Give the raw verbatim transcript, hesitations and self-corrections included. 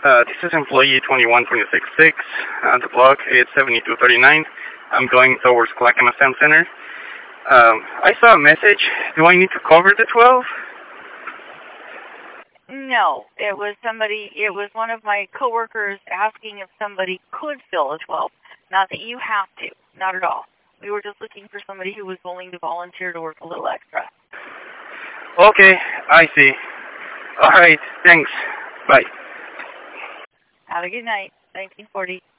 Uh, this is employee twenty-one twenty six six. Uh, the block is seventy-two thirty-nine. I'm going towards Clackamas Town Center. Um, I saw a message. Do I need to cover the twelve? No, it was somebody, it was one of my coworkers asking if somebody could fill a twelve. Not that you have to, not at all. We were just looking for somebody who was willing to volunteer to work a little extra. Okay, I see. All right, thanks. Bye. Have a good night. nineteen forty.